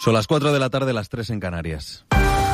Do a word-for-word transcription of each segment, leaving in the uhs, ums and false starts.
Son las cuatro de la tarde, las tres en Canarias.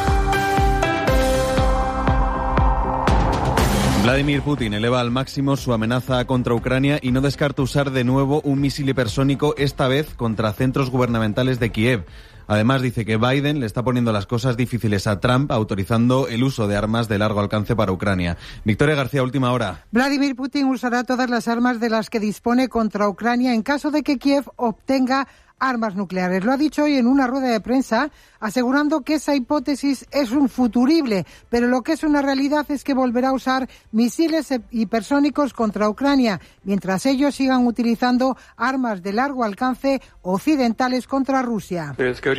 Vladimir Putin eleva al máximo su amenaza contra Ucrania y no descarta usar de nuevo un misil hipersónico, esta vez contra centros gubernamentales de Kiev. Además, dice que Biden le está poniendo las cosas difíciles a Trump, autorizando el uso de armas de largo alcance para Ucrania. Victoria García, última hora. Vladimir Putin usará todas las armas de las que dispone contra Ucrania en caso de que Kiev obtenga armas nucleares. Lo ha dicho hoy en una rueda de prensa, asegurando que esa hipótesis es un futurible, pero lo que es una realidad es que volverá a usar misiles hipersónicos contra Ucrania, mientras ellos sigan utilizando armas de largo alcance occidentales contra Rusia.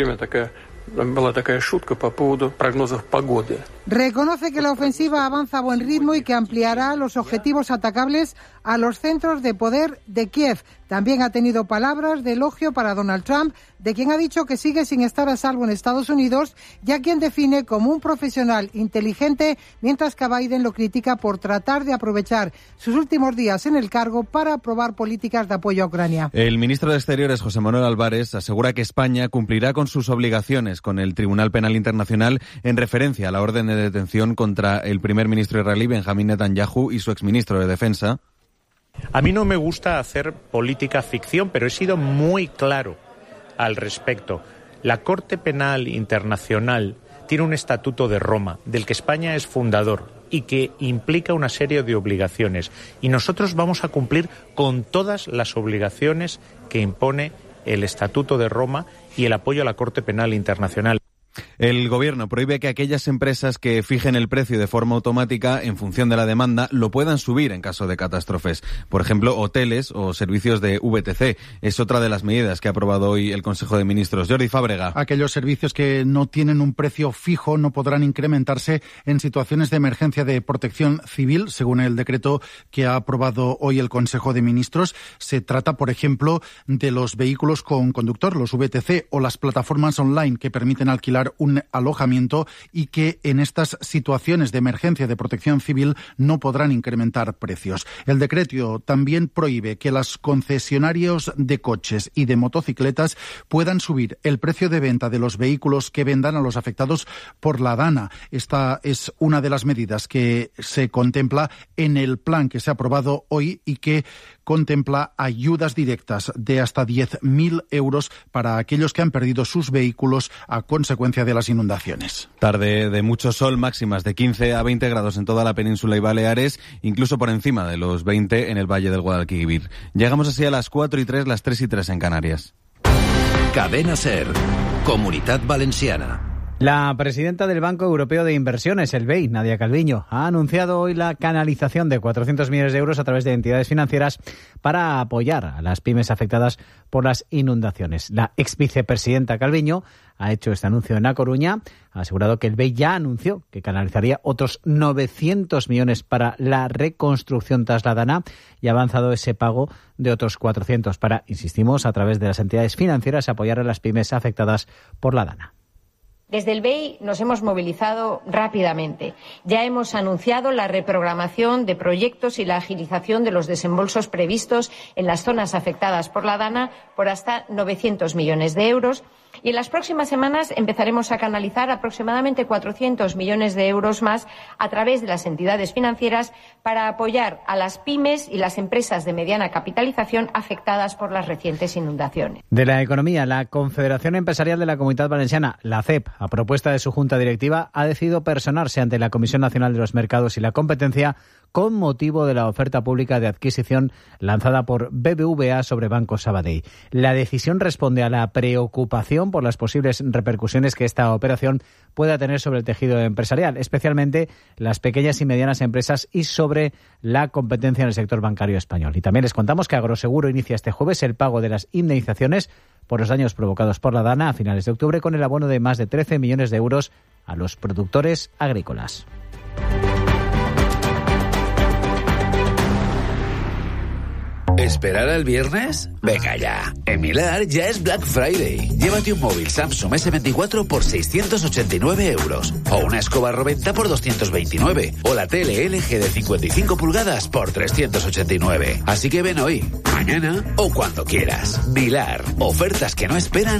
Reconoce que la ofensiva avanza a buen ritmo y que ampliará los objetivos atacables a los centros de poder de Kiev. También ha tenido palabras de elogio para Donald Trump, de quien ha dicho que sigue sin estar a salvo en Estados Unidos, ya quien define como un profesional inteligente, mientras que Biden lo critica por tratar de aprovechar sus últimos días en el cargo para aprobar políticas de apoyo a Ucrania. El ministro de Exteriores, José Manuel Álvarez, asegura que España cumplirá con sus obligaciones con el Tribunal Penal Internacional en referencia a la orden de detención contra el primer ministro israelí Benjamín Netanyahu y su exministro de Defensa. A mí no me gusta hacer política ficción, pero he sido muy claro al respecto. La Corte Penal Internacional tiene un estatuto de Roma, del que España es fundador y que implica una serie de obligaciones. Y nosotros vamos a cumplir con todas las obligaciones que impone el Estatuto de Roma y el apoyo a la Corte Penal Internacional. El Gobierno prohíbe que aquellas empresas que fijen el precio de forma automática en función de la demanda lo puedan subir en caso de catástrofes. Por ejemplo, hoteles o servicios de V T C. Es otra de las medidas que ha aprobado hoy el Consejo de Ministros. Jordi Fábrega. Aquellos servicios que no tienen un precio fijo no podrán incrementarse en situaciones de emergencia de protección civil, según el decreto que ha aprobado hoy el Consejo de Ministros. Se trata, por ejemplo, de los vehículos con conductor, los V T C, o las plataformas online que permiten alquilar un alojamiento y que en estas situaciones de emergencia de protección civil no podrán incrementar precios. El decreto también prohíbe que los concesionarios de coches y de motocicletas puedan subir el precio de venta de los vehículos que vendan a los afectados por la DANA. Esta es una de las medidas que se contempla en el plan que se ha aprobado hoy y que contempla ayudas directas de hasta diez mil euros para aquellos que han perdido sus vehículos a consecuencia de las inundaciones. Tarde de mucho sol, máximas de quince a veinte grados en toda la península y Baleares, incluso por encima de los veinte en el Valle del Guadalquivir. Llegamos así a las cuatro y tres, las tres y tres en Canarias. Cadena SER, Comunitat Valenciana. La presidenta del Banco Europeo de Inversiones, el B E I, Nadia Calviño, ha anunciado hoy la canalización de cuatrocientos millones de euros a través de entidades financieras para apoyar a las pymes afectadas por las inundaciones. La ex vicepresidenta Calviño ha hecho este anuncio en A Coruña, ha asegurado que el B E I ya anunció que canalizaría otros novecientos millones para la reconstrucción tras la DANA y ha avanzado ese pago de otros cuatrocientos para, insistimos, a través de las entidades financieras apoyar a las pymes afectadas por la DANA. Desde el B E I nos hemos movilizado rápidamente. Ya hemos anunciado la reprogramación de proyectos y la agilización de los desembolsos previstos en las zonas afectadas por la DANA por hasta novecientos millones de euros. Y en las próximas semanas empezaremos a canalizar aproximadamente cuatrocientos millones de euros más a través de las entidades financieras para apoyar a las pymes y las empresas de mediana capitalización afectadas por las recientes inundaciones. De la economía, la Confederación Empresarial de la Comunidad Valenciana, la C E P, a propuesta de su Junta Directiva, ha decidido personarse ante la Comisión Nacional de los Mercados y la Competencia con motivo de la oferta pública de adquisición lanzada por B B V A sobre Banco Sabadell. La decisión responde a la preocupación por las posibles repercusiones que esta operación pueda tener sobre el tejido empresarial, especialmente las pequeñas y medianas empresas y sobre la competencia en el sector bancario español. Y también les contamos que Agroseguro inicia este jueves el pago de las indemnizaciones por los daños provocados por la DANA a finales de octubre con el abono de más de trece millones de euros a los productores agrícolas. ¿Esperar al viernes? Venga ya. En Milar ya es Black Friday. Llévate un móvil Samsung ese veinticuatro por seiscientos ochenta y nueve euros. O una escoba Roventa por doscientos veintinueve. O la tele L G de cincuenta y cinco pulgadas por trescientos ochenta y nueve. Así que ven hoy, mañana o cuando quieras. Milar. Ofertas que no esperan